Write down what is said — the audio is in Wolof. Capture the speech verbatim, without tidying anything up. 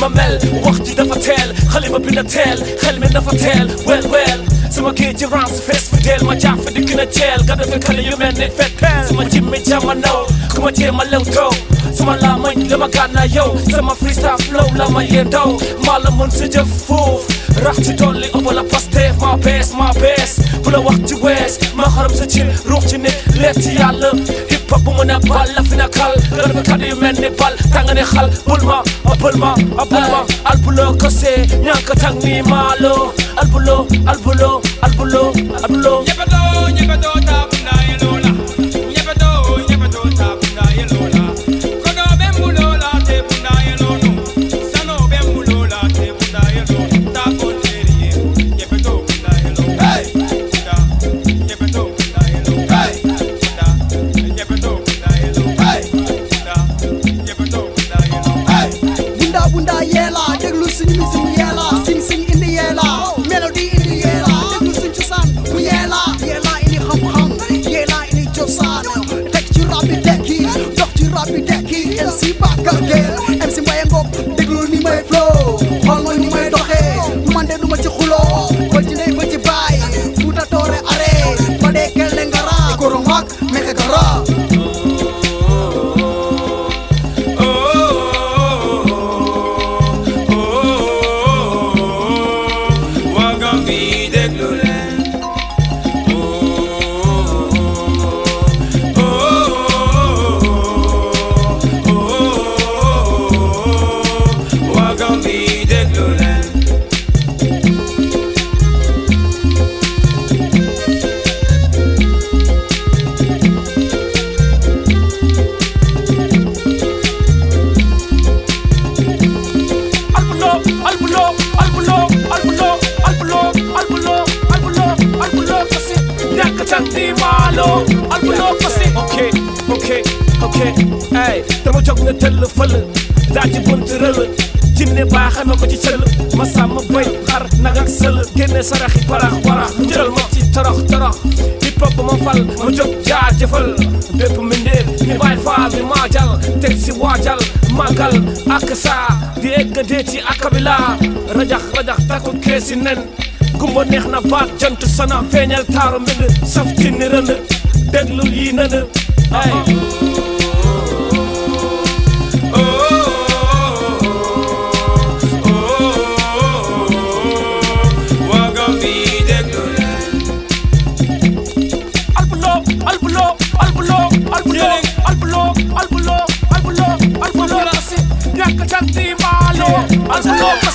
ma mel wax ji dafa teel xale ma bind teel xel mi dafa teel wel wel sama géej ci rance fees fi deel ma jàpp di gën a teel ga dafa xale yu mel ni fet sama jimmi jama naw ku ma tee ma lew taw sama laa mañ la ma gànna yow sama freestyle flow la ma yee ndaw maa la mën sa jëf foof rax ci dolli ëpp la Pastef ma bees ma bees bu la wax ci wees ma xaram sa cin ruux ci nit leet ci yàlla hip hop bu mu ne bal la fi na kal ga dafa xale yu mel ni bal tanga ne xal bul ma abul ma abul ma albulo kose ñanka tang ni maalo albulo albulo albulo albulo nyebedo nyebedo tabunda yelola nyebedo nyebedo tabunda yelola kodo bembulola te bunda yelonu sano bembulola te bunda yelonu taboneri nyebedo bunda yelonu hey bunda nyebedo bunda yelonu hey bunda nyebedo bunda yelonu hey bunda nyebedo bunda yelonu hey bunda bunda yela déglu suñu musique yela sing sing indi yela melody indi yela déglu suñu cosaan mu yela yela indi xam-xam yela indi cosaan teg ci rap bi tekki dox ci rap bi tekki M C Bakar Gueye M C Mbaye Ngok déglu ni may flow xool ma ni may doxee man de duma ci xuloo xool ci ndey ba ci baay Fuuta Toore are ba dee kelle ngara koro mak meke gara ok ok ok ay dama jóg nga tëll fël daa ci bunt rël jinne baa xame ko ci cëll ma sàmm bëy xar nag ak sël génne saraxi barax barax mu jëral ma ci torox torox hip hop ba ma fal ma jóg jaar jëfal bépp mbindeef ni bàyyi faal bi maa jal teg si waajal màggal ak saa di eggadee ci akabila rajax rajax takku keesi nen gumba neex na baat jant sana feeñal taaru mbind saf ci ni rënd déglu yi nënd ay albulo albulo albulo albulo albulo albulo albulo albulo kasi ñàkk canti maalo albulo